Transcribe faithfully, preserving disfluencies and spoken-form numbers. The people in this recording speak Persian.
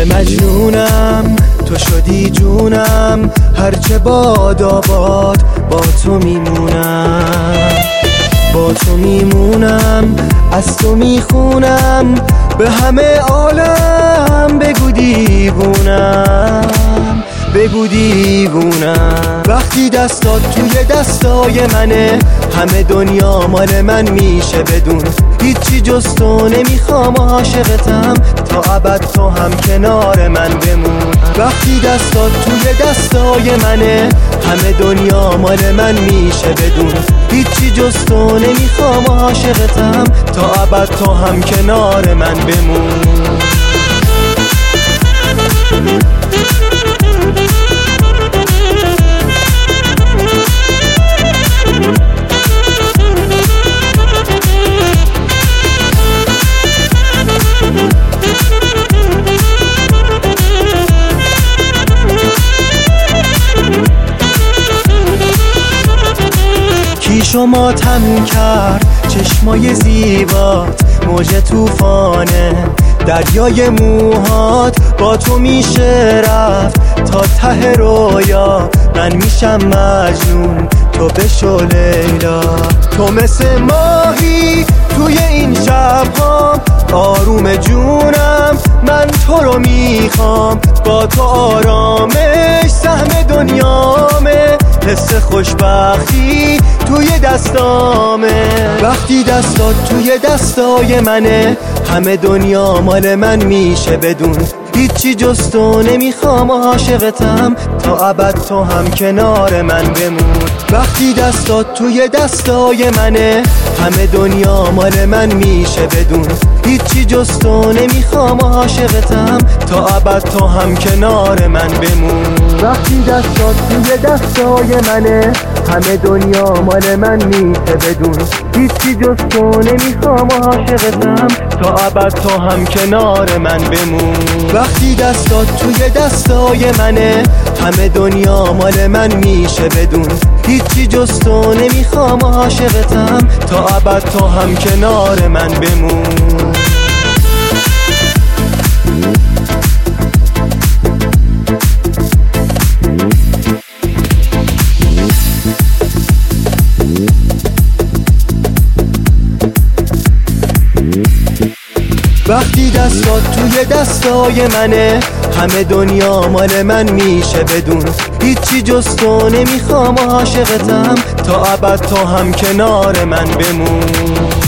مثل مجنونم، تو شدی جونم، هرچه باد آباد با تو میمونم، با تو میمونم، از تو میخونم، به همه عالم بگو دیوونم، بگو دیوونم. وقتی دستات توی دستای منه، همه دنیا مال من میشه بدون هیچی جز تو نمیخوام، عاشقتم تا ابد، تو هم کنار من بمون. وقتی دستات توی دستای منه، همه دنیا مال من میشه بدون هیچی جز تو نمیخوام، عاشقتم تا ابد، تو هم کنار من بمون. کی شما تم کرد چشمای زیبات، موج توفانه دریای موهات، با تو میشه رفت تا ته رویا، من میشم مجنون تو بشو لیلا. تو مثل ماهی توی این شب‌ها، آروم جونم من تو رو میخوام، با تو آرامش سهم دنیامه، حس خوشبختی توی دستامه. وقتی دستات توی دستای منه، همه دنیا مال من میشه بدون هیچی جز تو نمیخوام، عاشقتم تا ابد، تو هم کنار من بمون. وقتی دستات توی دستای منه، همه دنیا مال من میشه بدون هیچی جز تو نمیخوام، عاشقتم تا ابد، تو هم کنار من بمون. وقتی دستات توی دستای منه، همه دنیا مال من میشه بدون هیچی جز تو نمیخوام، عاشقتم تا ابد، تو هم کنار من بمون. وقتی دستات توی دستای منه، همه دنیا مال من میشه بدون هیچی جز تو نمیخوام، عاشقتم تا ابد، تو هم کنار من بمون. وقتی دستات توی دستای منه، همه دنیا مال من میشه بدون هیچی جز تو نمیخوام، عاشقتم تا ابد، تو هم کنار من بمون.